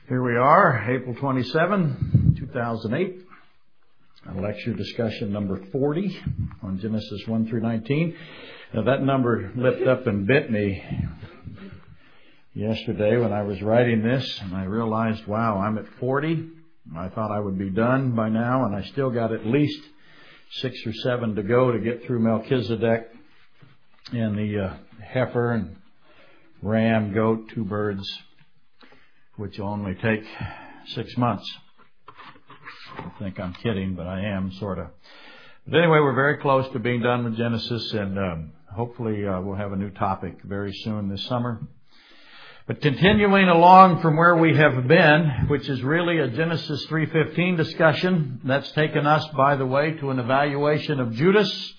Here we are, April 27, 2008, lecture discussion number 40 on Genesis 1 through 19. Now that number leapt up and bit me yesterday when I was writing this, and I realized, wow, I'm at 40. I thought I would be done by now, and I still got at least 6 or 7 to go to get through Melchizedek and the heifer and ram, goat, 2 birds, which will only take 6 months. I think I'm kidding, but I am, sort of. But anyway, we're very close to being done with Genesis, and hopefully we'll have a new topic very soon this summer. But continuing along from where we have been, which is really a Genesis 3:15 discussion, that's taken us, by the way, to an evaluation of Judas,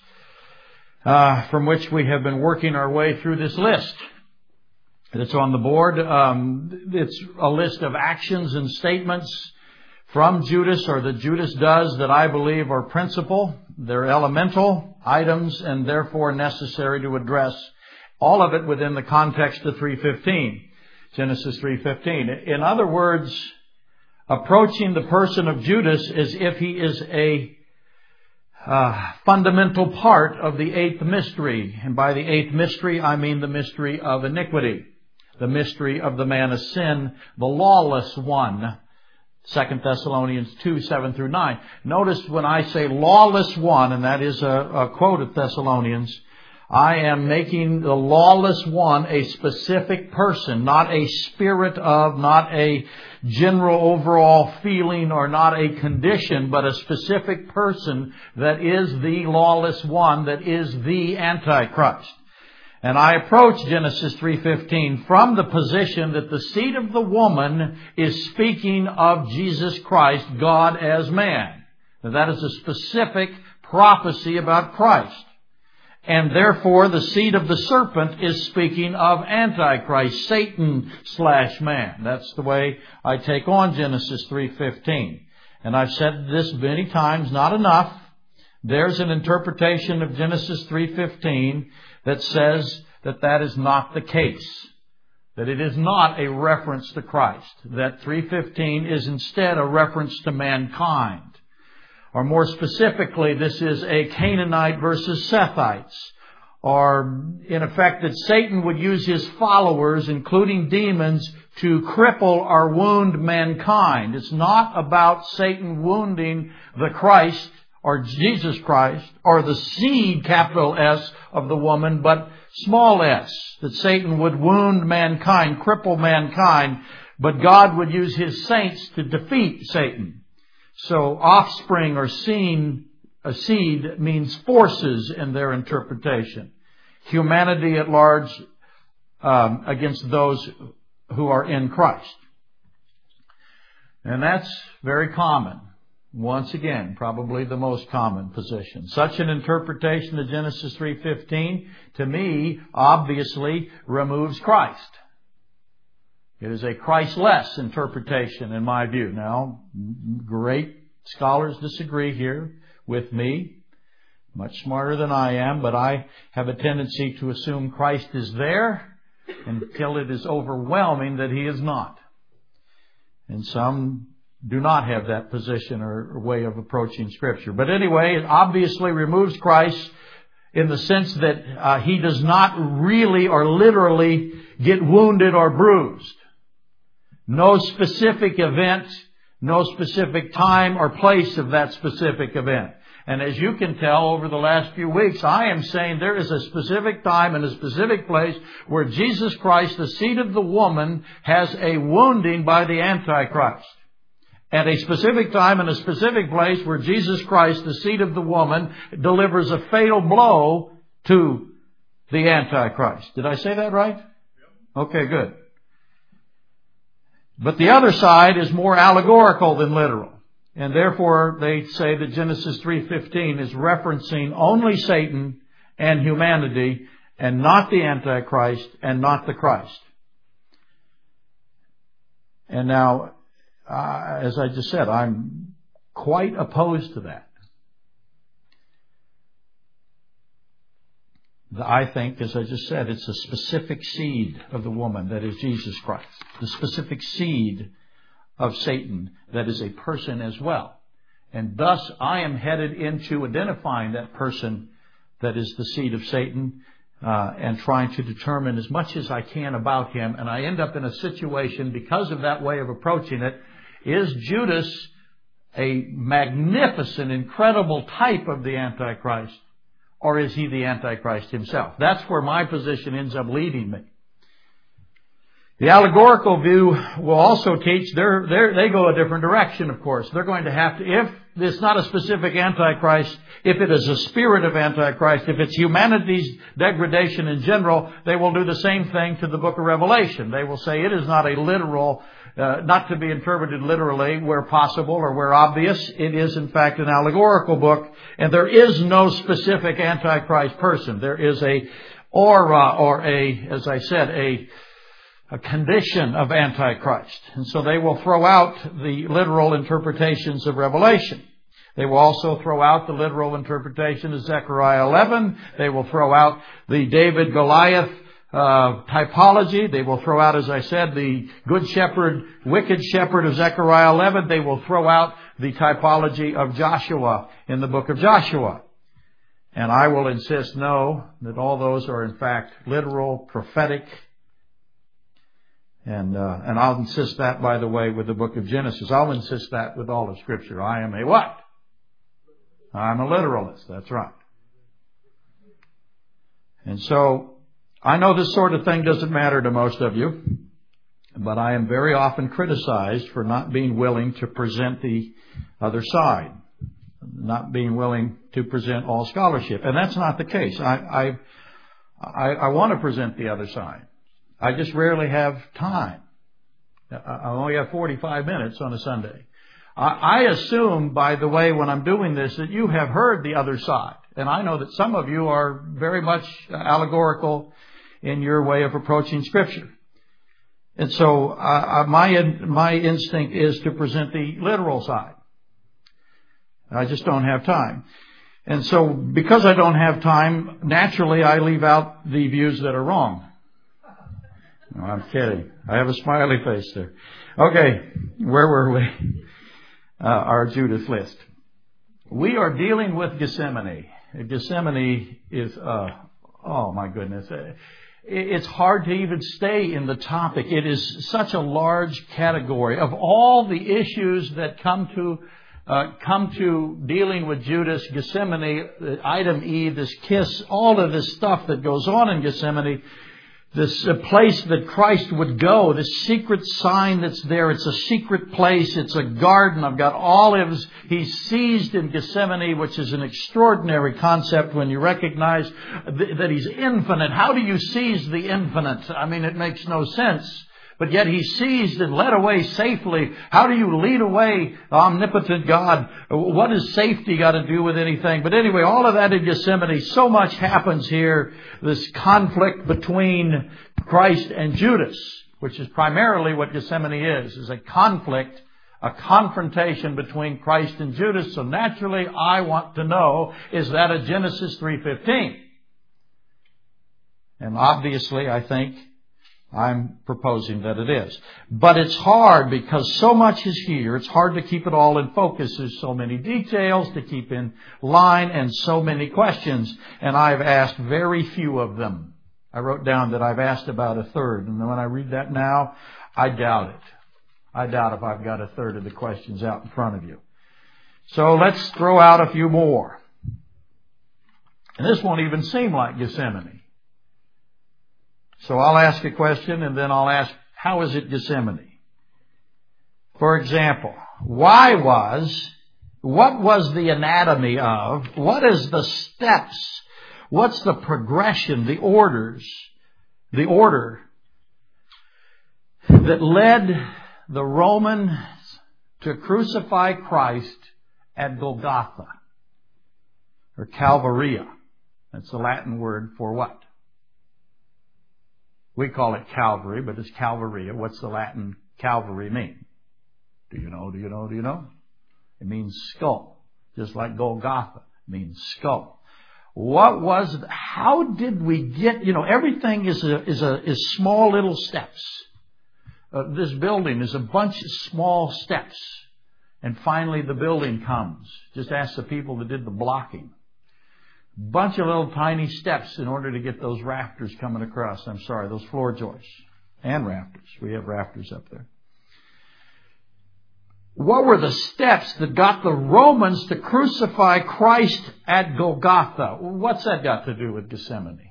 from which we have been working our way through this list. It's on the board. It's a list of actions and statements from Judas, or that Judas does, that I believe are principal. They're elemental items and therefore necessary to address. All of it within the context of 3:15, Genesis 3:15. In other words, approaching the person of Judas as if he is a fundamental part of the 8th mystery. And by the 8th mystery, I mean the mystery of iniquity. The mystery of the man of sin, the lawless one. 2 Thessalonians 2, 7 through 9. Notice when I say lawless one, and that is a quote of Thessalonians, I am making the lawless one a specific person, not a spirit of, not a general overall feeling, or not a condition, but a specific person that is the lawless one, that is the Antichrist. And I approach Genesis 3:15 from the position that the seed of the woman is speaking of Jesus Christ, God as man. Now that is a specific prophecy about Christ. And therefore the seed of the serpent is speaking of Antichrist, Satan/man. That's the way I take on Genesis 3:15. And I've said this many times, not enough. There's an interpretation of Genesis 3:15 that says that that is not the case. That it is not a reference to Christ. That 3:15 is instead a reference to mankind. Or more specifically, this is a Canaanite versus Sethites. Or in effect that Satan would use his followers, including demons, to cripple or wound mankind. It's not about Satan wounding the Christ, or Jesus Christ, or the seed, capital S, of the woman, but small s. That Satan would wound mankind, cripple mankind, but God would use His saints to defeat Satan. So offspring or seed means forces in their interpretation. Humanity at large against those who are in Christ. And that's very common. Once again, probably the most common position. Such an interpretation of Genesis 3:15, to me, obviously removes Christ. It is a Christless interpretation in my view. Now, great scholars disagree here with me, much smarter than I am, but I have a tendency to assume Christ is there until it is overwhelming that He is not. And some do not have that position or way of approaching Scripture. But anyway, it obviously removes Christ in the sense that He does not really or literally get wounded or bruised. No specific event, no specific time or place of that specific event. And as you can tell over the last few weeks, I am saying there is a specific time and a specific place where Jesus Christ, the seed of the woman, has a wounding by the Antichrist. At a specific time and a specific place where Jesus Christ, the seed of the woman, delivers a fatal blow to the Antichrist. Did I say that right? Okay, good. But the other side is more allegorical than literal. And therefore they say that Genesis 3:15 is referencing only Satan and humanity, and not the Antichrist and not the Christ. And now, as I just said, I'm quite opposed to that. I think, as I just said, it's a specific seed of the woman that is Jesus Christ. The specific seed of Satan that is a person as well. And thus I am headed into identifying that person that is the seed of Satan and trying to determine as much as I can about him. And I end up in a situation, because of that way of approaching it, is Judas a magnificent, incredible type of the Antichrist? Or is he the Antichrist himself? That's where my position ends up leading me. The allegorical view will also teach, they go a different direction, of course. They're going to have to, if it's not a specific Antichrist, if it is a spirit of Antichrist, if it's humanity's degradation in general, they will do the same thing to the book of Revelation. They will say it is not a literal, not to be interpreted literally where possible or where obvious. It is, in fact, an allegorical book, and there is no specific Antichrist person. There is a aura, or as I said, a condition of Antichrist. And so they will throw out the literal interpretations of Revelation. They will also throw out the literal interpretation of Zechariah 11. They will throw out the David-Goliath typology. They will throw out, as I said, the good shepherd, wicked shepherd of Zechariah 11. They will throw out the typology of Joshua in the book of Joshua. And I will insist, no, that all those are in fact literal, prophetic. And I'll insist that, by the way, with the book of Genesis. I'll insist that with all of Scripture. I am a what? I'm a literalist. That's right. And so, I know this sort of thing doesn't matter to most of you, but I am very often criticized for not being willing to present the other side, not being willing to present all scholarship. And that's not the case. I want to present the other side. I just rarely have time. I only have 45 minutes on a Sunday. I assume, by the way, when I'm doing this, that you have heard the other side. And I know that some of you are very much allegorical in your way of approaching Scripture. And so my instinct is to present the literal side. I just don't have time. And so because I don't have time, naturally I leave out the views that are wrong. No, I'm kidding. I have a smiley face there. Okay, where were we? Our Judas list. We are dealing with Gethsemane. Gethsemane is, oh my goodness. It's hard to even stay in the topic. It is such a large category. Of all the issues that come to dealing with Judas, Gethsemane, item E, this kiss, all of this stuff that goes on in Gethsemane, this place that Christ would go, this secret sign that's there. It's a secret place. It's a garden. I've got olives. He's seized in Gethsemane, which is an extraordinary concept when you recognize that He's infinite. How do you seize the infinite? I mean, it makes no sense. But yet He's seized and led away safely. How do you lead away the omnipotent God? What has safety got to do with anything? But anyway, all of that in Gethsemane, so much happens here. This conflict between Christ and Judas, which is primarily what Gethsemane is a conflict, a confrontation between Christ and Judas. So naturally, I want to know, is that a Genesis 3:15? And obviously, I think I'm proposing that it is. But it's hard because so much is here. It's hard to keep it all in focus. There's so many details to keep in line and so many questions. And I've asked very few of them. I wrote down that I've asked about a third. And when I read that now, I doubt it. I doubt if I've got a third of the questions out in front of you. So let's throw out a few more. And this won't even seem like Gethsemane. So I'll ask a question and then I'll ask, how is it Gethsemane? For example, what was the anatomy of, what is the steps, what's the progression, the order that led the Romans to crucify Christ at Golgotha or Calvaria? That's the Latin word for what? We call it Calvary, but it's Calvaria. What's the Latin Calvary mean? Do you know? It means skull. Just like Golgotha means skull. How did we get, everything is small little steps. This building is a bunch of small steps. And finally the building comes. Just ask the people that did the blocking. Bunch of little tiny steps in order to get those rafters coming across. Those floor joists and rafters. We have rafters up there. What were the steps that got the Romans to crucify Christ at Golgotha? What's that got to do with Gethsemane?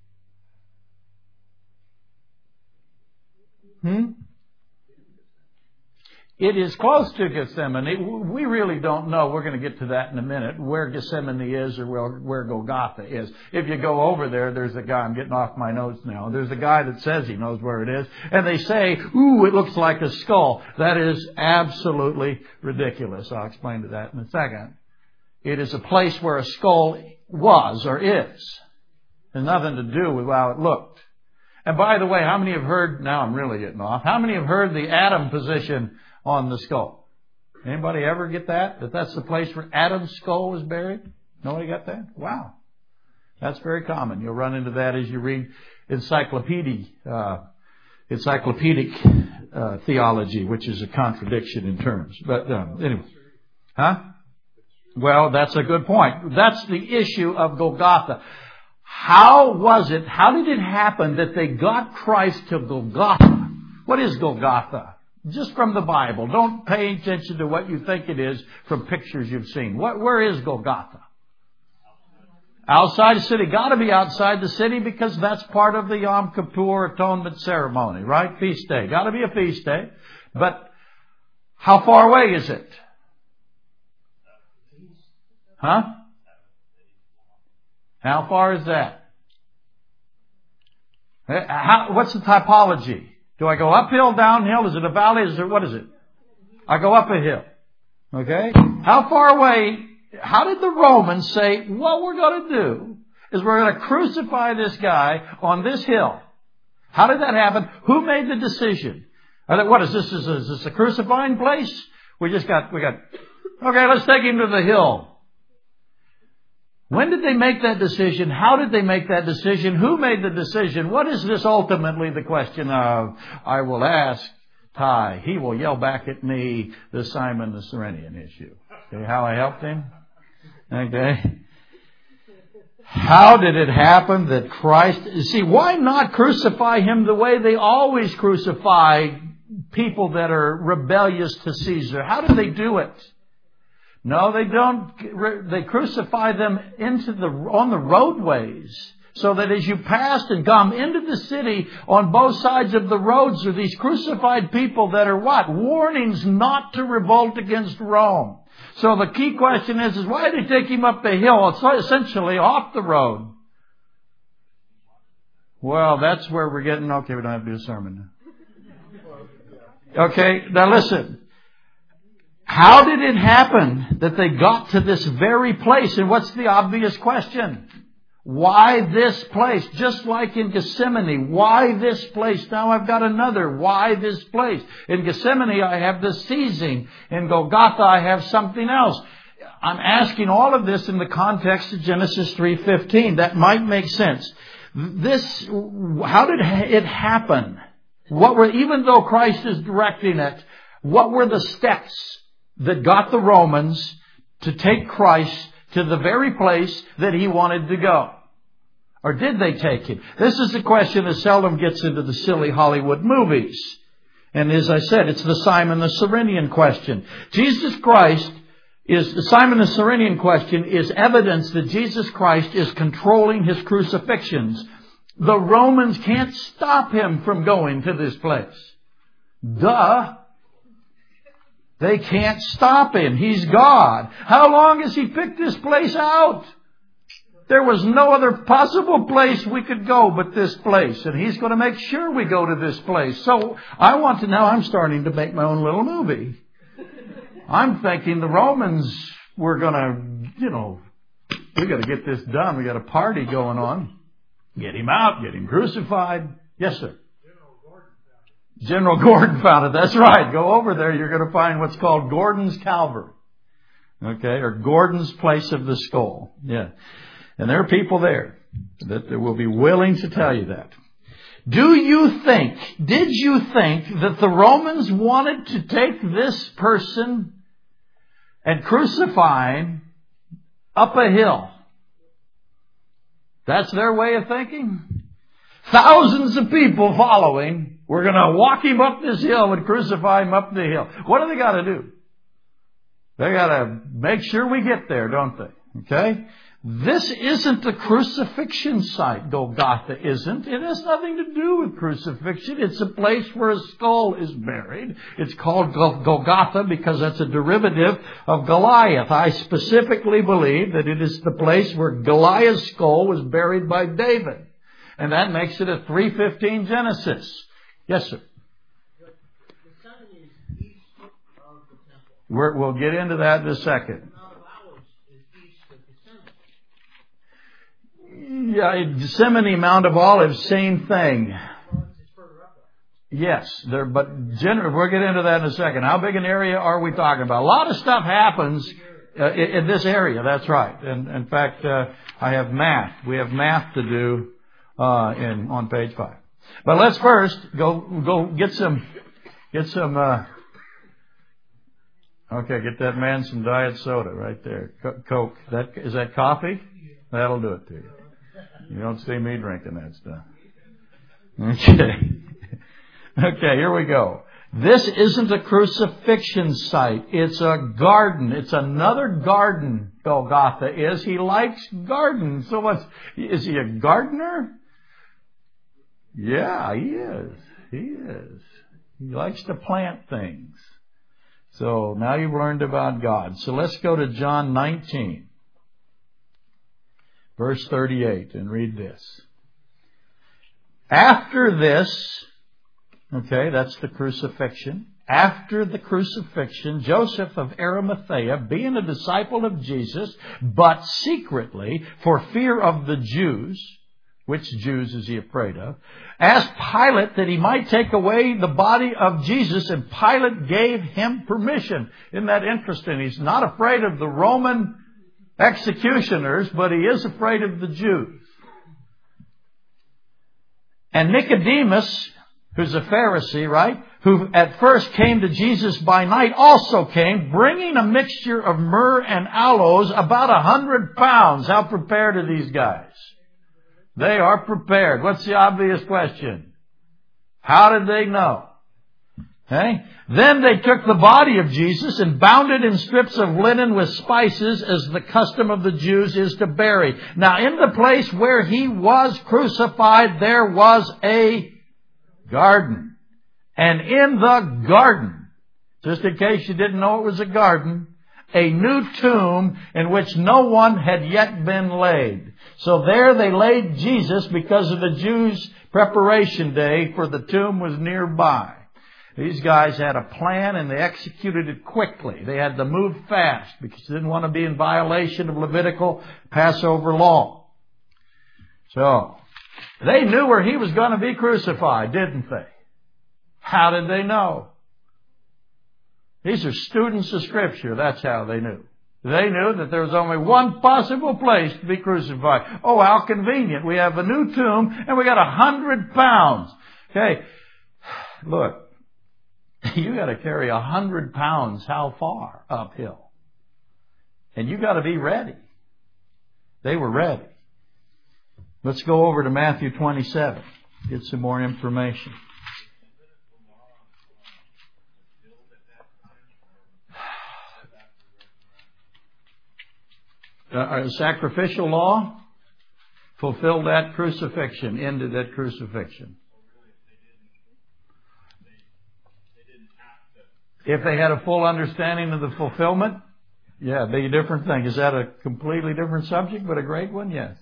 It is close to Gethsemane. We really don't know. We're going to get to that in a minute, where Gethsemane is or where Golgotha is. If you go over there, there's a guy, I'm getting off my notes now, there's a guy that says he knows where it is, and they say, ooh, it looks like a skull. That is absolutely ridiculous. I'll explain to that in a second. It is a place where a skull was or is. There's nothing to do with how it looked. And by the way, how many have heard, now I'm really getting off, how many have heard the Adam position on the skull? Anybody ever get that? That's the place where Adam's skull was buried? Nobody got that? Wow. That's very common. You'll run into that as you read encyclopedic theology, which is a contradiction in terms. But anyway. Well, that's a good point. That's the issue of Golgotha. How did it happen that they got Christ to Golgotha? What is Golgotha? Just from the Bible. Don't pay attention to what you think it is from pictures you've seen. Where is Golgotha? Outside the city. Got to be outside the city because that's part of the Yom Kippur atonement ceremony, right? Feast day. Got to be a feast day. But how far away is it? How far is that? What's the typology? Do I go uphill, downhill? Is it a valley? What is it? I go up a hill. Okay? How far away? How did the Romans say, what we're going to do is we're going to crucify this guy on this hill? How did that happen? Who made the decision? What is this? Is this a crucifying place? Okay, let's take him to the hill. When did they make that decision? How did they make that decision? Who made the decision? What is this ultimately the question of? I will ask Ty. He will yell back at me the Simon the Cyrenian issue. Okay, how I helped him? Okay. How did it happen that Christ... See, why not crucify him the way they always crucify people that are rebellious to Caesar? How did they do it? No, they don't. They crucify them on the roadways, so that as you passed and come into the city, on both sides of the roads are these crucified people that are what? Warnings not to revolt against Rome. So the key question is why did they take him up the hill? It's essentially off the road. Well, that's where we're getting... Okay, we don't have to do a sermon now. Okay, now listen. How did it happen that they got to this very place? And what's the obvious question? Why this place? Just like in Gethsemane, why this place? Now I've got another. Why this place? In Gethsemane, I have the seizing. In Golgotha, I have something else. I'm asking all of this in the context of Genesis 3:15. That might make sense. How did it happen? Even though Christ is directing it, what were the steps that got the Romans to take Christ to the very place that he wanted to go? Or did they take him? This is a question that seldom gets into the silly Hollywood movies. And as I said, it's the Simon the Cyrenian question. The Simon the Cyrenian question is evidence that Jesus Christ is controlling his crucifixions. The Romans can't stop him from going to this place. Duh. They can't stop him. He's God. How long has he picked this place out? There was no other possible place we could go but this place. And he's going to make sure we go to this place. So I'm starting to make my own little movie. I'm thinking the Romans were going to, we got to get this done. We got a party going on. Get him out, get him crucified. Yes, sir. General Gordon found it. That's right. Go over there. You're going to find what's called Gordon's Calvary. Okay. Or Gordon's place of the skull. Yeah. And there are people there that will be willing to tell you that. did you think that the Romans wanted to take this person and crucify him up a hill? That's their way of thinking. Thousands of people following. We're going to walk him up this hill and crucify him up the hill. What do they got to do? They got to make sure we get there, don't they? Okay? This isn't a crucifixion site. Golgotha isn't. It has nothing to do with crucifixion. It's a place where a skull is buried. It's called Golgotha because that's a derivative of Goliath. I specifically believe that it is the place where Goliath's skull was buried by David. And that makes it a 3:15 Genesis. Yes, sir. The sun is east of the temple. We'll get into that in a second. Yeah, Gethsemane, Mount of Olives, same thing. Yes, but we'll get into that in a second. How big an area are we talking about? A lot of stuff happens in this area. That's right. And in fact, I have math. We have math to do on page 5. But let's first go get some. Okay, get that man some diet soda right there. Coke. Is that coffee? That'll do it to you. You don't see me drinking that stuff. Okay, here we go. This isn't a crucifixion site. It's a garden. It's another garden, Golgotha is. He likes gardens. So is he a gardener? Yeah, he is. He is. He likes to plant things. So now you've learned about God. So let's go to John 19. Verse 38, and read this. After this, okay, that's the crucifixion. After the crucifixion, Joseph of Arimathea, being a disciple of Jesus, but secretly, for fear of the Jews, which Jews is he afraid of, asked Pilate that he might take away the body of Jesus, and Pilate gave him permission. Isn't that interesting? He's not afraid of the Roman executioners, but he is afraid of the Jews. And Nicodemus, who's a Pharisee, right, who at first came to Jesus by night, also came, bringing a mixture of myrrh and aloes, about 100 pounds. How prepared are these guys? They are prepared. What's the obvious question? How did they know? Okay. Then they took the body of Jesus and bound it in strips of linen with spices, as the custom of the Jews is to bury. Now, in the place where he was crucified, there was a garden. And in the garden, just in case you didn't know it was a garden, a new tomb in which no one had yet been laid. So there they laid Jesus because of the Jews' preparation day, for the tomb was nearby. These guys had a plan and they executed it quickly. They had to move fast because they didn't want to be in violation of Levitical Passover law. So, they knew where he was going to be crucified, didn't they? How did they know? These are students of Scripture. That's how they knew. They knew that there was only one possible place to be crucified. Oh, how convenient. We have a new tomb and we got 100 pounds. Okay, look. You got to carry 100 pounds how far? Uphill. And you got to be ready. They were ready. Let's go over to Matthew 27. Get some more information. Sacrificial law fulfilled that crucifixion, ended that crucifixion. If they had a full understanding of the fulfillment, yeah, it'd be a different thing. Is that a completely different subject, but a great one? Yes.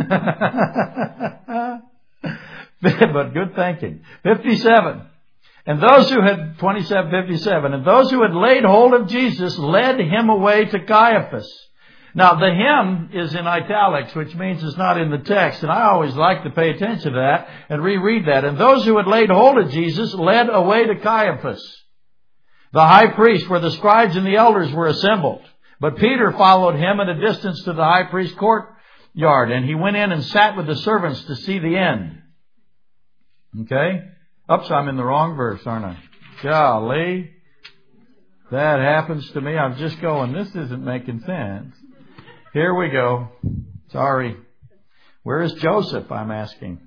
But good thinking. 57. And those who had, 57, and those who had laid hold of Jesus led him away to Caiaphas. Now, the him is in italics, which means it's not in the text. And I always like to pay attention to that and reread that. And those who had laid hold of Jesus led away to Caiaphas, the high priest, where the scribes and the elders were assembled. But Peter followed him at a distance to the high priest's courtyard, and he went in and sat with the servants to see the end. Okay? Oops, I'm in the wrong verse, aren't I? Golly. That happens to me. I'm just going, this isn't making sense. Here we go. Sorry. Where is Joseph, I'm asking?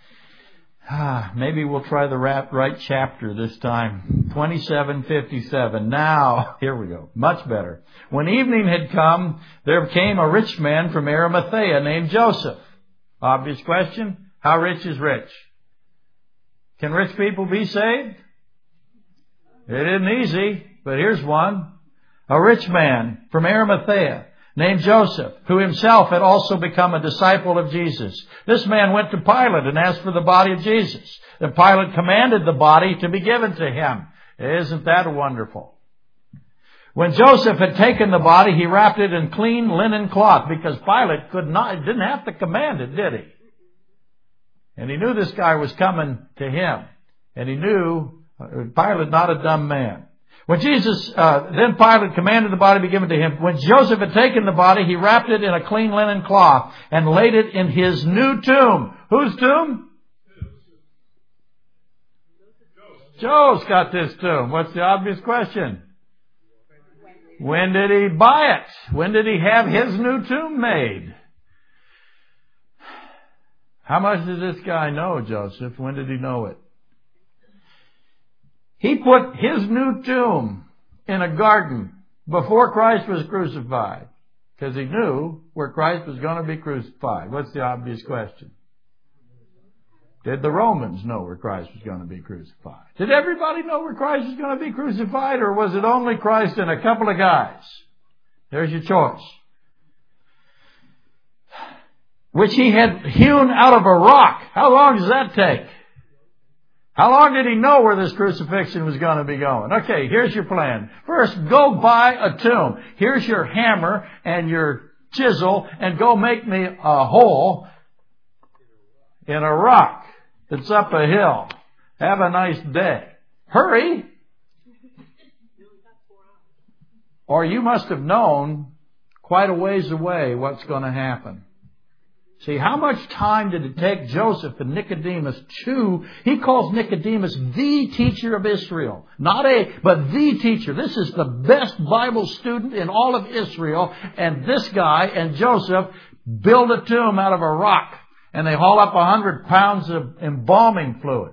Maybe we'll try the right chapter this time. 27:57. Now, here we go. Much better. When evening had come, there came a rich man from Arimathea named Joseph. Obvious question. How rich is rich? Can rich people be saved? It isn't easy, but here's one. A rich man from Arimathea named Joseph, who himself had also become a disciple of Jesus. This man went to Pilate and asked for the body of Jesus. Then Pilate commanded the body to be given to him. Isn't that wonderful? When Joseph had taken the body, he wrapped it in clean linen cloth, because Pilate didn't have to command it, did he? And he knew this guy was coming to him. And he knew Pilate, not a dumb man. When then Pilate commanded the body be given to him. When Joseph had taken the body, he wrapped it in a clean linen cloth and laid it in his new tomb. Whose tomb? Joe's got this tomb. What's the obvious question? When did he buy it? When did he have his new tomb made? How much does this guy know, Joseph? When did he know it? He put his new tomb in a garden before Christ was crucified, because he knew where Christ was going to be crucified. What's the obvious question? Did the Romans know where Christ was going to be crucified? Did everybody know where Christ was going to be crucified, or was it only Christ and a couple of guys? There's your choice. Which he had hewn out of a rock. How long does that take? How long did he know where this crucifixion was going to be going? Okay, here's your plan. First, go buy a tomb. Here's your hammer and your chisel, and go make me a hole in a rock that's up a hill. Have a nice day. Hurry! Or you must have known quite a ways away what's going to happen. See, how much time did it take Joseph and Nicodemus to, he calls Nicodemus the teacher of Israel. But the teacher. This is the best Bible student in all of Israel. And this guy and Joseph build a tomb out of a rock. And they haul up 100 pounds of embalming fluid.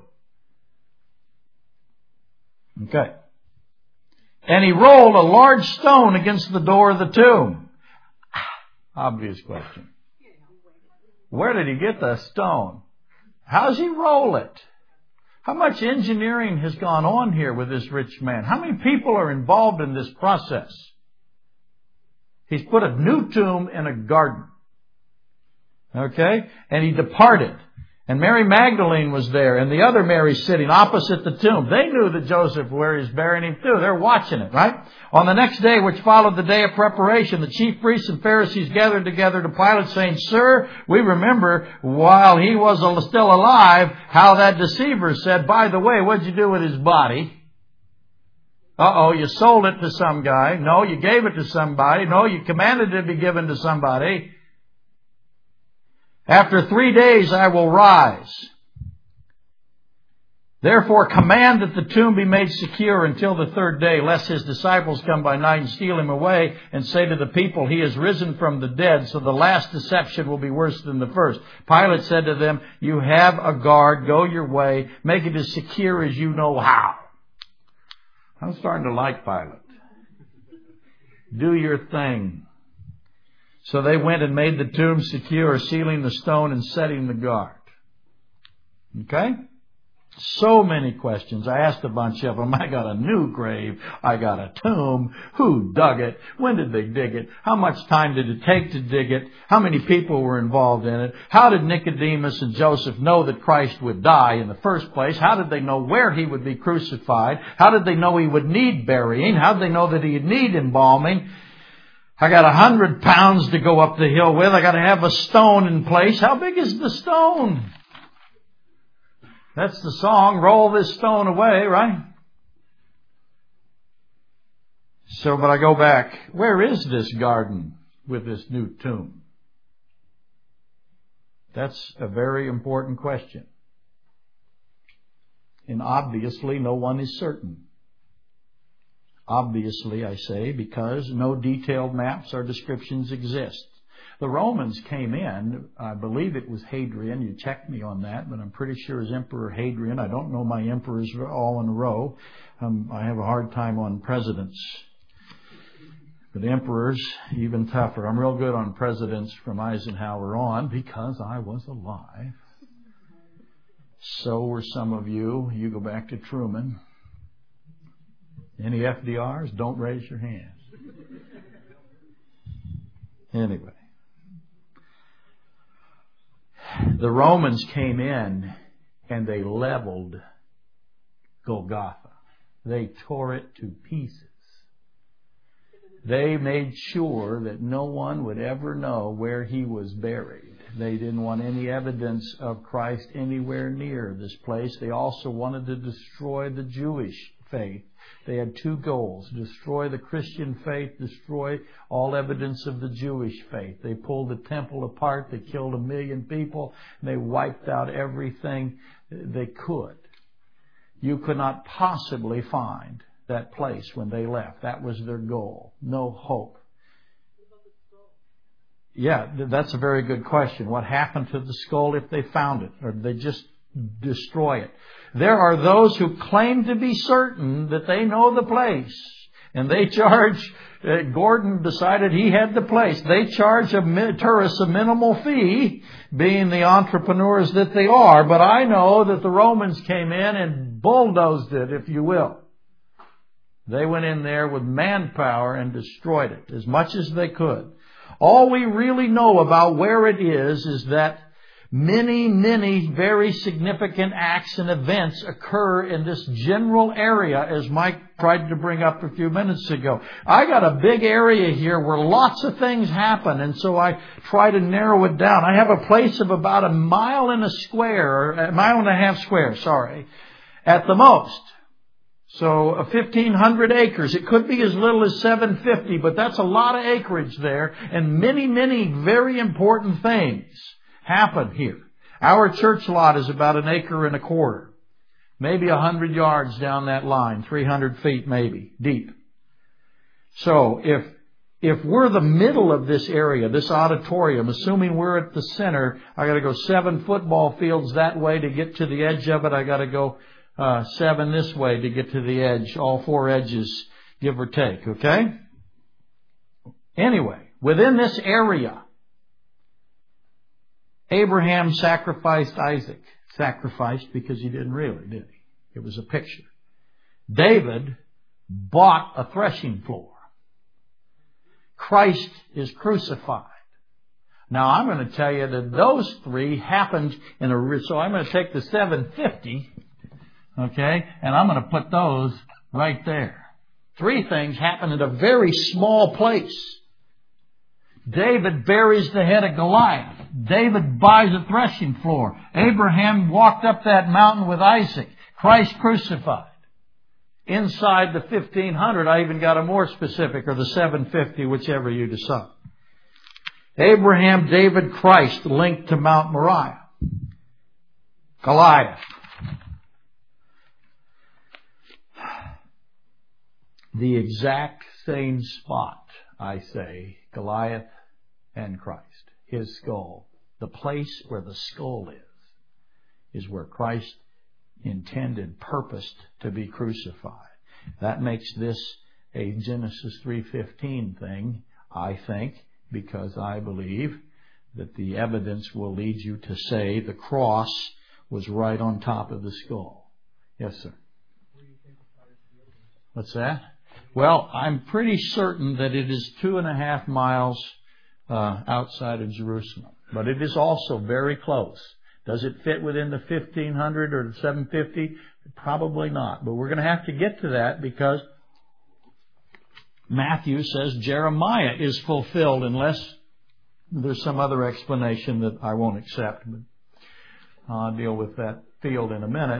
Okay. And he rolled a large stone against the door of the tomb. Obvious question. Where did he get the stone? How does he roll it? How much engineering has gone on here with this rich man? How many people are involved in this process? He's put a new tomb in a garden. Okay? And he departed. And Mary Magdalene was there, and the other Mary sitting opposite the tomb. They knew that Joseph, where he's burying him too. They're watching it, right? On the next day, which followed the day of preparation, the chief priests and Pharisees gathered together to Pilate, saying, "Sir, we remember while he was still alive, how that deceiver said, 'By the way, what'd you do with his body?'" You sold it to some guy. No, you gave it to somebody. No, you commanded it to be given to somebody. "After 3 days I will rise. Therefore command that the tomb be made secure until the 3rd day, lest his disciples come by night and steal him away and say to the people, 'He is risen from the dead,' so the last deception will be worse than the first." Pilate said to them, "You have a guard. Go your way. Make it as secure as you know how." I'm starting to like Pilate. Do your thing. So they went and made the tomb secure, sealing the stone and setting the guard. Okay? So many questions. I asked a bunch of them. I got a new grave. I got a tomb. Who dug it? When did they dig it? How much time did it take to dig it? How many people were involved in it? How did Nicodemus and Joseph know that Christ would die in the first place? How did they know where he would be crucified? How did they know he would need burying? How did they know that he'd need embalming? I got 100 pounds to go up the hill with. I got to have a stone in place. How big is the stone? That's the song, "Roll This Stone Away," right? But I go back. Where is this garden with this new tomb? That's a very important question. And obviously no one is certain. Obviously, I say, because no detailed maps or descriptions exist. The Romans came in, I believe it was Hadrian, you checked me on that, but I'm pretty sure it was Emperor Hadrian. I don't know my emperors all in a row. I have a hard time on presidents. But emperors, even tougher. I'm real good on presidents from Eisenhower on because I was alive. So were some of you. You go back to Truman. Any FDRs? Don't raise your hands. Anyway. The Romans came in and they leveled Golgotha. They tore it to pieces. They made sure that no one would ever know where he was buried. They didn't want any evidence of Christ anywhere near this place. They also wanted to destroy the Jewish faith. They had two goals: destroy the Christian faith, destroy all evidence of the Jewish faith. They pulled the temple apart. They killed 1 million people. And they wiped out everything they could. You could not possibly find that place when they left. That was their goal. No hope. Yeah, that's a very good question. What happened to the skull if they found it? Or did they just destroy it? There are those who claim to be certain that they know the place. And they charge, Gordon decided he had the place. They charge tourists a minimal fee, being the entrepreneurs that they are. But I know that the Romans came in and bulldozed it, if you will. They went in there with manpower and destroyed it as much as they could. All we really know about where it is that many, many very significant acts and events occur in this general area, as Mike tried to bring up a few minutes ago. I got a big area here where lots of things happen, and so I try to narrow it down. I have a place of about 1.5 miles square, at the most. So 1,500 acres. It could be as little as 750, but that's a lot of acreage there. And many, many very important things happen here. Our church lot is about 1.25 acres. Maybe 100 yards down that line, 300 feet maybe, deep. So if we're the middle of this area, this auditorium, assuming we're at the center, I got to go 7 football fields that way to get to the edge of it. I got to go 7 this way to get to the edge, all 4 edges, give or take, okay? Anyway, within this area, Abraham sacrificed Isaac. Sacrificed because he didn't really, did he? It was a picture. David bought a threshing floor. Christ is crucified. Now, I'm going to tell you that those 3 happened so I'm going to take the 750, okay, and I'm going to put those right there. 3 things happened in a very small place. David buries the head of Goliath. David buys a threshing floor. Abraham walked up that mountain with Isaac. Christ crucified. Inside the 1,500, I even got a more specific, or the 750, whichever you decide. Abraham, David, Christ linked to Mount Moriah. Goliath. The exact same spot, I say, Goliath and Christ. His skull. The place where the skull is where Christ intended, purposed to be crucified. That makes this a Genesis 3:15 thing, I think, because I believe that the evidence will lead you to say the cross was right on top of the skull. Yes, sir. What's that? Well, I'm pretty certain that it is 2.5 miles outside of Jerusalem. But it is also very close. Does it fit within the 1,500 or the 750? Probably not. But we're going to have to get to that because Matthew says Jeremiah is fulfilled unless there's some other explanation that I won't accept. But I'll deal with that field in a minute.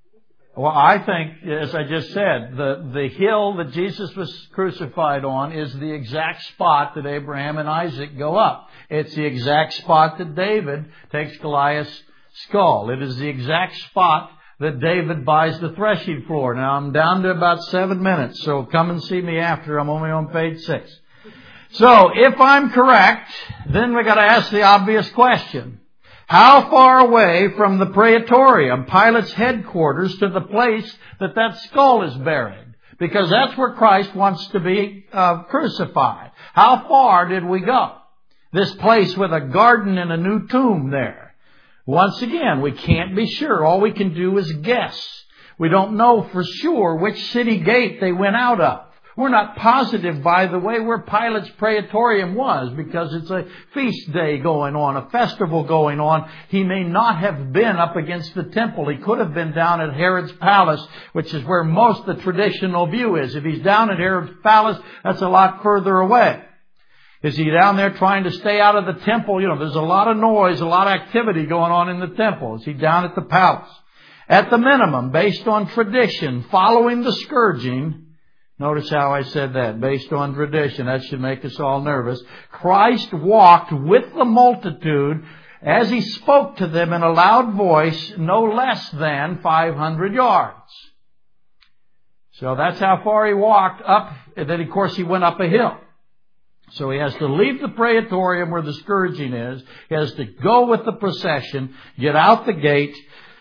Well, I think, as I just said, the hill that Jesus was crucified on is the exact spot that Abraham and Isaac go up. It's the exact spot that David takes Goliath's skull. It is the exact spot that David buys the threshing floor. Now, I'm down to about 7 minutes, so come and see me after. I'm only on page 6. So, if I'm correct, then we got to ask the obvious question. How far away from the Praetorium, Pilate's headquarters, to the place that skull is buried? Because that's where Christ wants to be crucified. How far did we go? This place with a garden and a new tomb there. Once again, we can't be sure. All we can do is guess. We don't know for sure which city gate they went out of. We're not positive, by the way, where Pilate's Praetorium was, because it's a feast day going on, a festival going on. He may not have been up against the temple. He could have been down at Herod's palace, which is where most of the traditional view is. If he's down at Herod's palace, that's a lot further away. Is he down there trying to stay out of the temple? You know, there's a lot of noise, a lot of activity going on in the temple. Is he down at the palace? At the minimum, based on tradition, following the scourging, notice how I said that, based on tradition. That should make us all nervous. Christ walked with the multitude as he spoke to them in a loud voice, no less than 500 yards. So that's how far he walked up. And then, of course, he went up a hill. So he has to leave the Praetorium where the scourging is. He has to go with the procession, get out the gate,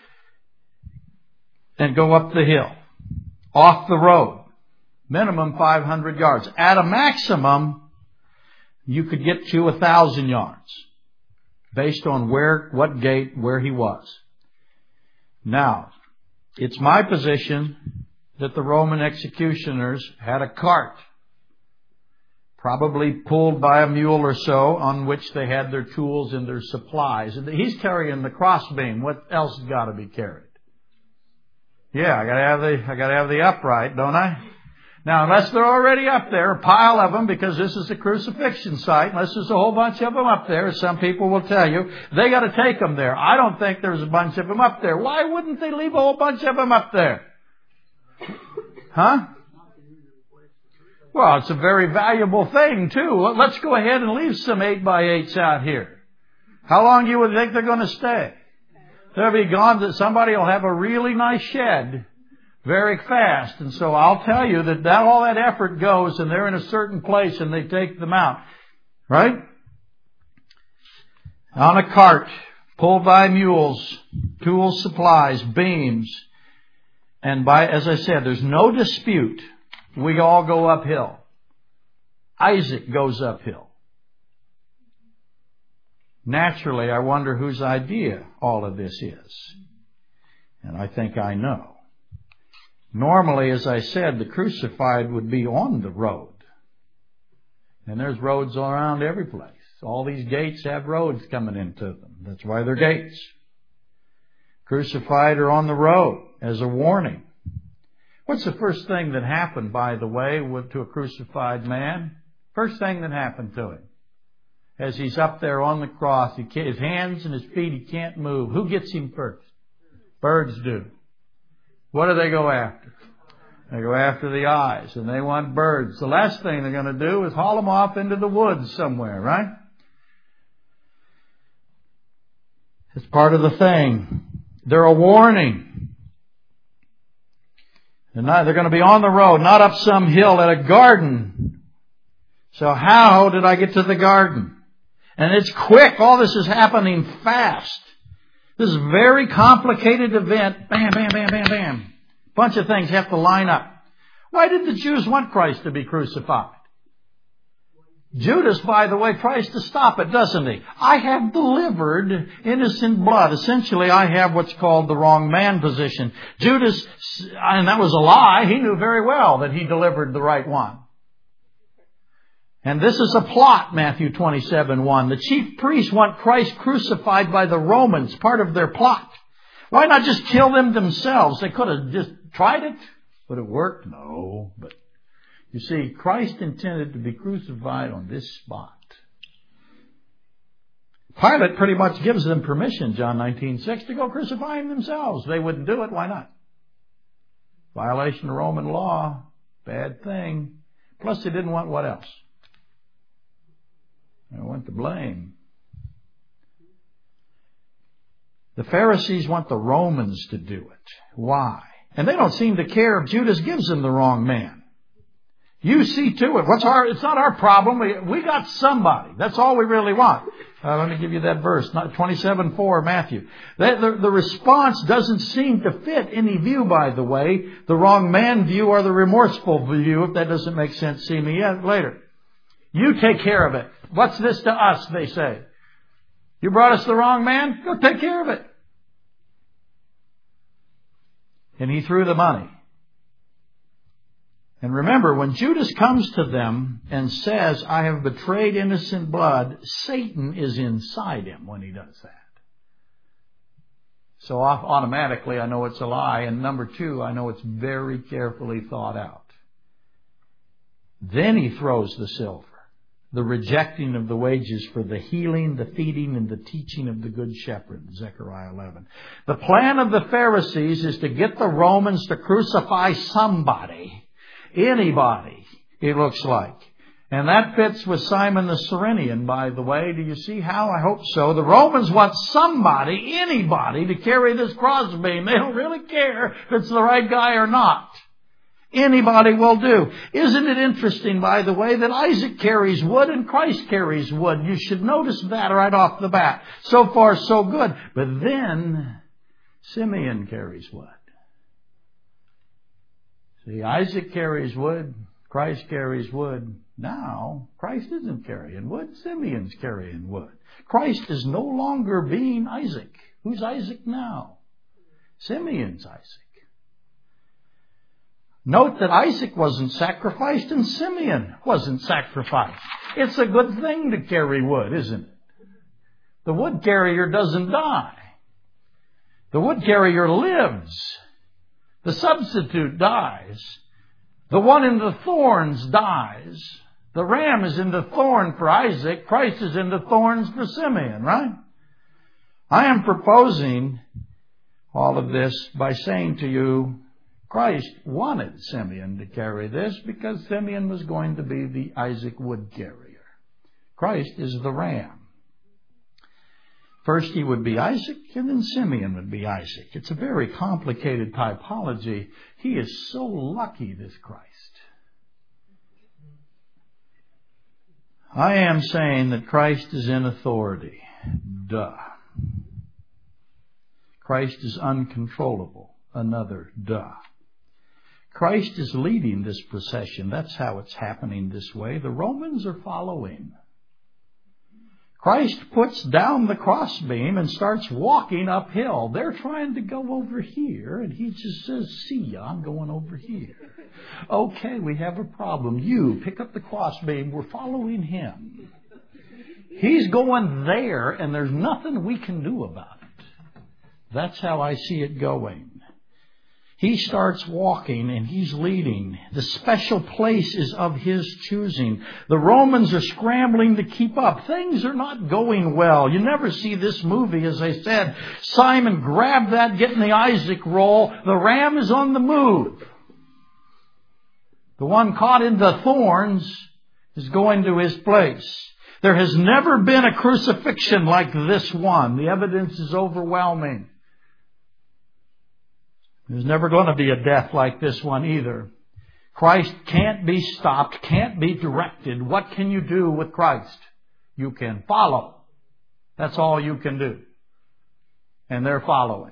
and go up the hill, off the road. Minimum 500 yards. At a maximum, you could get to 1,000 yards, based on what gate, where he was. Now, it's my position that the Roman executioners had a cart, probably pulled by a mule or so, on which they had their tools and their supplies. And he's carrying the crossbeam. What else has got to be carried? Yeah, I gotta have the upright, don't I? Now, unless they're already up there, a pile of them, because this is a crucifixion site, unless there's a whole bunch of them up there, as some people will tell you, they got to take them there. I don't think there's a bunch of them up there. Why wouldn't they leave a whole bunch of them up there? Huh? Well, it's a very valuable thing, too. Let's go ahead and leave some 8x8s out here. How long do you think they're going to stay? They'll be gone. Somebody will have a really nice shed very fast. And so I'll tell you that all that effort goes, and they're in a certain place, and they take them out. Right? On a cart, pulled by mules, tools, supplies, beams. And as I said, there's no dispute. We all go uphill. Isaac goes uphill. Naturally, I wonder whose idea all of this is. And I think I know. Normally, as I said, the crucified would be on the road. And there's roads all around every place. All these gates have roads coming into them. That's why they're gates. Crucified are on the road as a warning. What's the first thing that happened, by the way, to a crucified man? First thing that happened to him. As he's up there on the cross, his hands and his feet, he can't move. Who gets him first? Birds do. What do they go after? They go after the eyes, and they want birds. The last thing they're going to do is haul them off into the woods somewhere, right? It's part of the thing. They're a warning. They're going to be on the road, not up some hill at a garden. So how did I get to the garden? And it's quick. All this is happening fast. This is a very complicated event. Bam, bam, bam, bam, bam. Bunch of things have to line up. Why did the Jews want Christ to be crucified? Judas, by the way, tries to stop it, doesn't he? I have delivered innocent blood. Essentially, I have what's called the wrong man position. Judas, and that was a lie, he knew very well that he delivered the right one. And this is a plot, Matthew 27:1. The chief priests want Christ crucified by the Romans, part of their plot. Why not just kill them themselves? They could have just tried it. Would it work? No. But you see, Christ intended to be crucified on this spot. Pilate pretty much gives them permission, John 19:6, to go crucify him themselves. They wouldn't do it. Why not? Violation of Roman law. Bad thing. Plus they didn't want what else? They want the blame. The Pharisees want the Romans to do it. Why? And they don't seem to care if Judas gives them the wrong man. You see to it. It's not our problem. We got somebody. That's all we really want. Let me give you that verse, 27:4, Matthew. The response doesn't seem to fit any view, by the way. The wrong man view or the remorseful view. If that doesn't make sense, see me later. You take care of it. What's this to us, they say. You brought us the wrong man? Go take care of it. And he threw the money. And remember, when Judas comes to them and says, I have betrayed innocent blood, Satan is inside him when he does that. So automatically I know it's a lie. And number two, I know it's very carefully thought out. Then he throws the silver. The rejecting of the wages for the healing, the feeding, and the teaching of the Good Shepherd, Zechariah 11. The plan of the Pharisees is to get the Romans to crucify somebody. Anybody, it looks like. And that fits with Simon the Cyrenian, by the way. Do you see how? I hope so. The Romans want somebody, anybody, to carry this crossbeam. They don't really care if it's the right guy or not. Anybody will do. Isn't it interesting, by the way, that Isaac carries wood and Christ carries wood? You should notice that right off the bat. So far, so good. But then, Simeon carries wood. See, Isaac carries wood, Christ carries wood. Now, Christ isn't carrying wood, Simeon's carrying wood. Christ is no longer being Isaac. Who's Isaac now? Simeon's Isaac. Note that Isaac wasn't sacrificed and Simeon wasn't sacrificed. It's a good thing to carry wood, isn't it? The wood carrier doesn't die. The wood carrier lives. The substitute dies. The one in the thorns dies. The ram is in the thorn for Isaac. Christ is in the thorns for Simeon, right? I am proposing all of this by saying to you, Christ wanted Simeon to carry this because Simeon was going to be the Isaac wood carrier. Christ is the ram. First he would be Isaac, and then Simeon would be Isaac. It's a very complicated typology. He is so lucky, this Christ. I am saying that Christ is in authority. Duh. Christ is uncontrollable. Another duh. Christ is leading this procession. That's how it's happening this way. The Romans are following. Christ puts down the crossbeam and starts walking uphill. They're trying to go over here, and he just says, see ya, I'm going over here. Okay, we have a problem. You pick up the crossbeam. We're following him. He's going there, and there's nothing we can do about it. That's how I see it going. He starts walking and he's leading. The special place is of his choosing. The Romans are scrambling to keep up. Things are not going well. You never see this movie, as I said. Simon grabbed that, getting the Isaac roll. The ram is on the move. The one caught in the thorns is going to his place. There has never been a crucifixion like this one. The evidence is overwhelming. There's never going to be a death like this one either. Christ can't be stopped, can't be directed. What can you do with Christ? You can follow. That's all you can do. And they're following.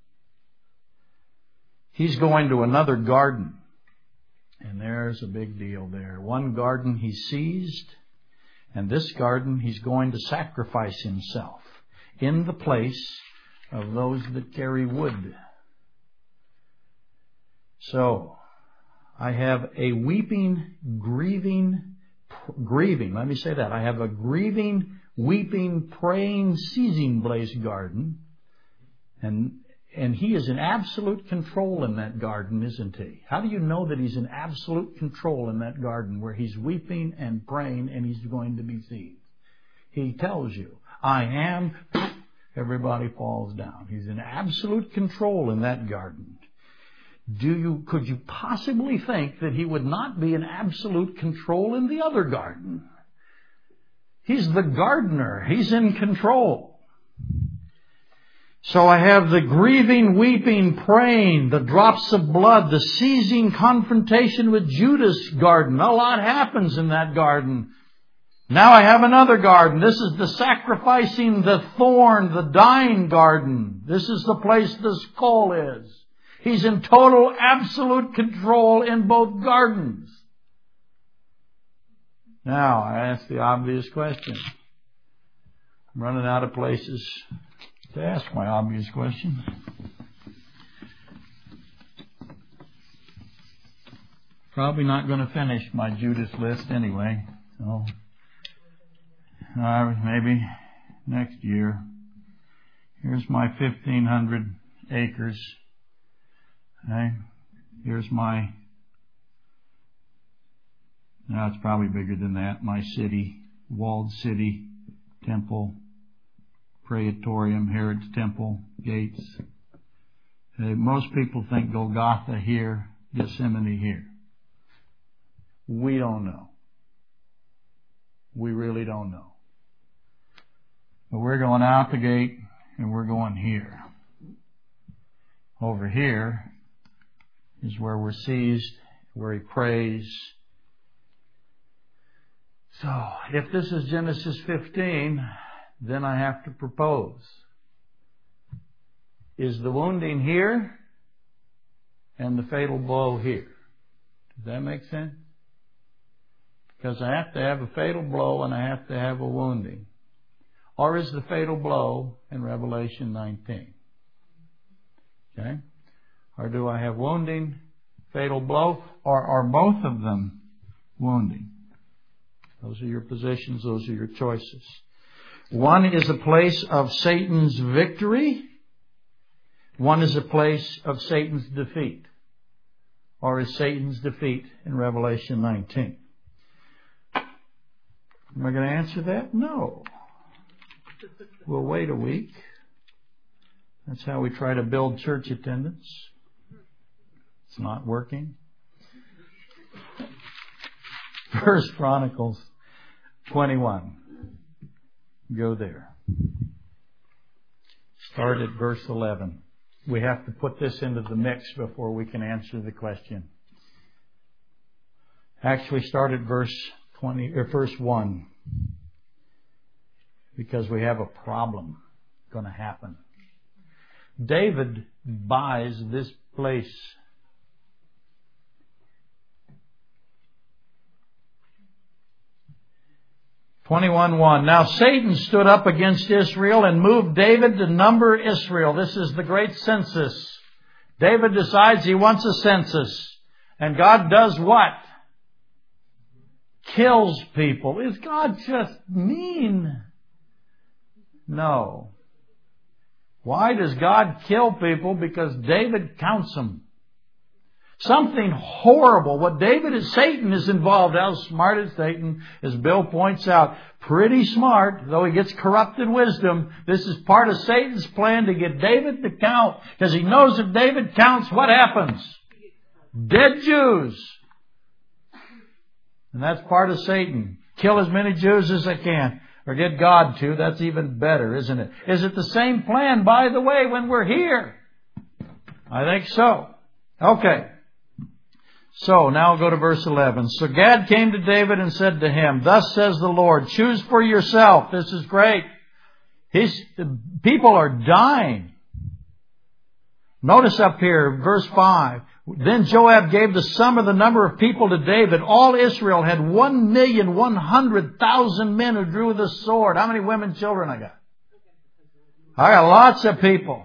He's going to another garden. And there's a big deal there. One garden he seized, and this garden he's going to sacrifice himself in the place of those that carry wood. So, I have a weeping, grieving, let me say that. I have a grieving, weeping, praying, seizing blaze garden. And he is in absolute control in that garden, isn't he? How do you know that he's in absolute control in that garden where he's weeping and praying and he's going to be seized? He tells you, I am, everybody falls down. He's in absolute control in that garden. could you possibly think that He would not be in absolute control in the other garden? He's the gardener. He's in control. So I have the grieving, weeping, praying, the drops of blood, the seizing confrontation with Judas garden. A lot happens in that garden. Now I have another garden. This is the sacrificing, the thorn, the dying garden. This is the place the skull is. He's in total, absolute control in both gardens. Now, I ask the obvious question. I'm running out of places to ask my obvious question. Probably not going to finish my Judas list anyway. So, maybe next year. Here's my 1,500 acres. Okay. Here's my, now it's probably bigger than that, my city, walled city, temple, praetorium, Herod's temple, gates. Most people think Golgotha here, Gethsemane here. We don't know. We really don't know. But we're going out the gate and we're going here. Over here is where we're seized, where He prays. So, if this is Genesis 15, then I have to propose. Is the wounding here and the fatal blow here? Does that make sense? Because I have to have a fatal blow and I have to have a wounding. Or is the fatal blow in Revelation 19? Okay? Or do I have wounding, fatal blow, or are both of them wounding? Those are your positions, those are your choices. One is a place of Satan's victory. One is a place of Satan's defeat. Or is Satan's defeat in Revelation 19? Am I going to answer that? No. We'll wait a week. That's how we try to build church attendance. It's not working. 1 Chronicles 21. Go there. Start at verse 11. We have to put this into the mix before we can answer the question. Actually, start at verse 1. Because we have a problem going to happen. David buys this place. (21:1). Now Satan stood up against Israel and moved David to number Israel. This is the great census. David decides he wants a census. And God does what? Kills people. Is God just mean? No. Why does God kill people? Because David counts them. Something horrible. What Satan is involved. How smart is Satan? As Bill points out, pretty smart, though he gets corrupted wisdom. This is part of Satan's plan to get David to count. Because he knows if David counts, what happens? Dead Jews. And that's part of Satan. Kill as many Jews as I can. Or get God to. That's even better, isn't it? Is it the same plan, by the way, when we're here? I think so. Okay. So, now go to verse 11. So Gad came to David and said to him, Thus says the Lord, choose for yourself. This is great. People are dying. Notice up here, verse 5. Then Joab gave the sum of the number of people to David. All Israel had 1,100,000 men who drew the sword. How many women and children I got? I got lots of people.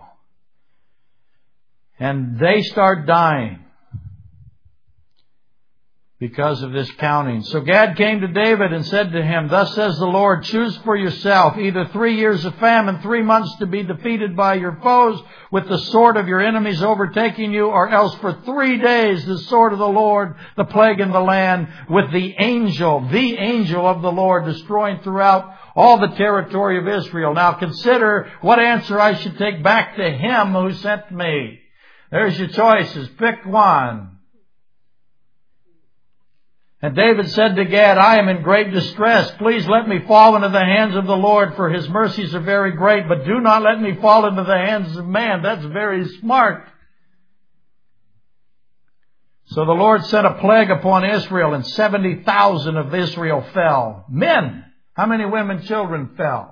And they start dying because of this counting. So Gad came to David and said to him, Thus says the Lord, choose for yourself either 3 years of famine, 3 months to be defeated by your foes, with the sword of your enemies overtaking you, or else for 3 days the sword of the Lord, the plague in the land, with the angel of the Lord, destroying throughout all the territory of Israel. Now consider what answer I should take back to him who sent me. There's your choices. Pick one. And David said to Gad, I am in great distress. Please let me fall into the hands of the Lord, for His mercies are very great, but do not let me fall into the hands of man. That's very smart. So the Lord sent a plague upon Israel, and 70,000 of Israel fell. Men! How many women, children fell?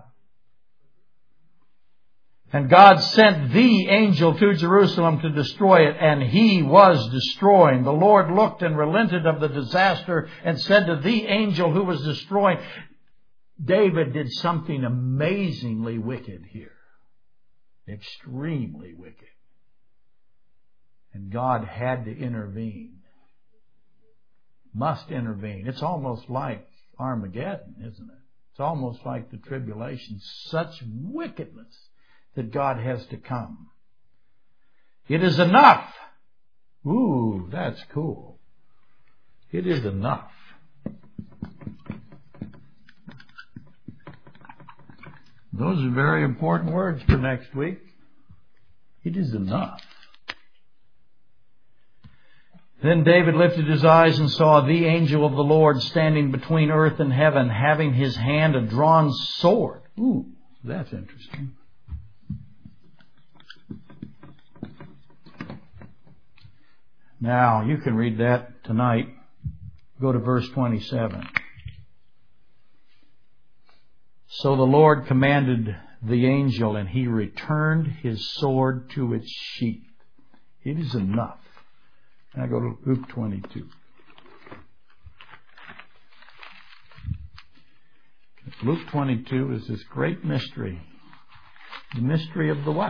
And God sent the angel to Jerusalem to destroy it, and he was destroying. The Lord looked and relented of the disaster and said to the angel who was destroying, David did something amazingly wicked here. Extremely wicked. And God had to intervene. Must intervene. It's almost like Armageddon, isn't it? It's almost like the tribulation. Such wickedness that God has to come. It is enough. Ooh, that's cool. It is enough. Those are very important words for next week. It is enough. Then David lifted his eyes and saw the angel of the Lord standing between earth and heaven, having his hand a drawn sword. Ooh, that's interesting. Now, you can read that tonight. Go to verse 27. So the Lord commanded the angel, and he returned his sword to its sheath. It is enough. Now go to Luke 22. Luke 22 is this great mystery. The mystery of the what?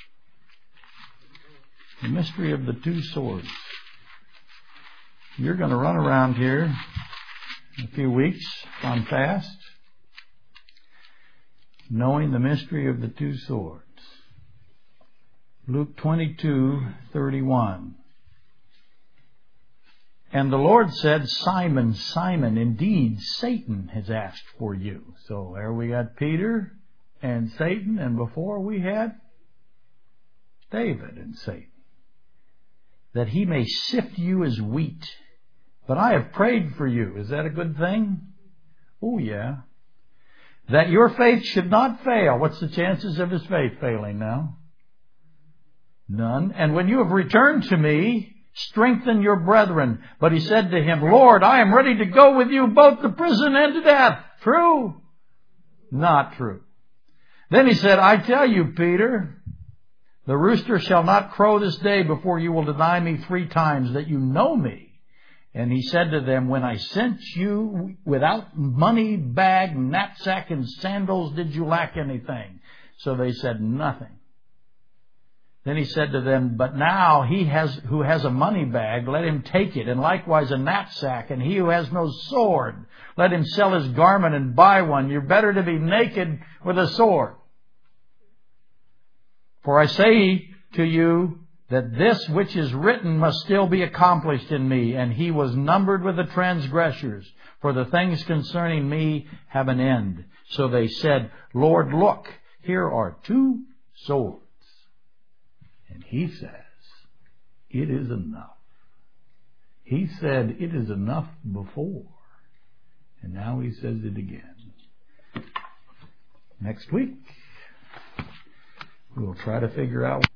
The mystery of the two swords. You're going to run around here in a few weeks on fast, knowing the mystery of the two swords. Luke 22:31. And the Lord said, Simon, Simon, indeed Satan has asked for you. So there we got Peter and Satan, and before we had David and Satan. That he may sift you as wheat. But I have prayed for you. Is that a good thing? Oh, yeah. That your faith should not fail. What's the chances of his faith failing now? None. And when you have returned to me, strengthen your brethren. But he said to him, Lord, I am ready to go with you both to prison and to death. True? Not true. Then he said, I tell you, Peter, the rooster shall not crow this day before you will deny me 3 times that you know me. And he said to them, when I sent you without money, bag, knapsack, and sandals, did you lack anything? So they said, nothing. Then he said to them, but now who has a money bag, let him take it, and likewise a knapsack, and he who has no sword, let him sell his garment and buy one. You're better to be naked with a sword. For I say to you that this which is written must still be accomplished in me. And he was numbered with the transgressors, for the things concerning me have an end. So they said, Lord, look, here are 2 swords. And he says, it is enough. He said it is enough before. And now he says it again. Next week, we'll try to figure out